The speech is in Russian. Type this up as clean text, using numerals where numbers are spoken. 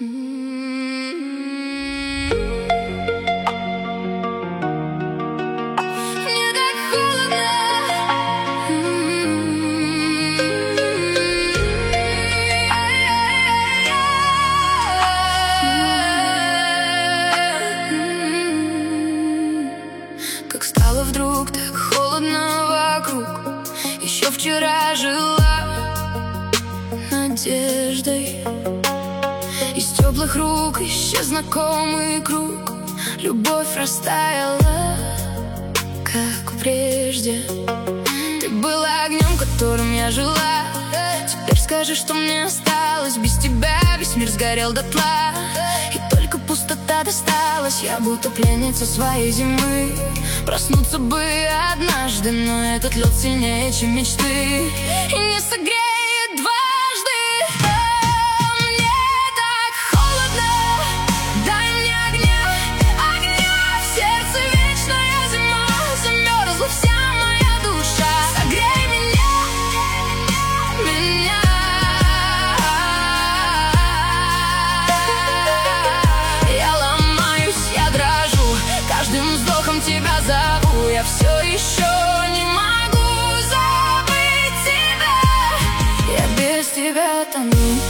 так холодно. Как стало вдруг так холодно вокруг. Еще вчера жила надеждой. Из теплых рук исчез знакомый круг. Любовь растаяла, как прежде. Ты была огнем, которым я жила. Теперь скажи, что мне осталось. Без тебя весь мир сгорел дотла, и только пустота досталась. Я будто пленница своей зимы. Проснуться бы однажды, но этот лед сильнее, чем мечты, и не согреет дважды. Мне так холодно, дай мне огня, огня. В сердце вечная зима, замерзла вся моя душа. Согрей меня, меня. Я ломаюсь, я дрожу, каждым вздохом тебя зову. Я все еще не могу забыть тебя, я без тебя тону.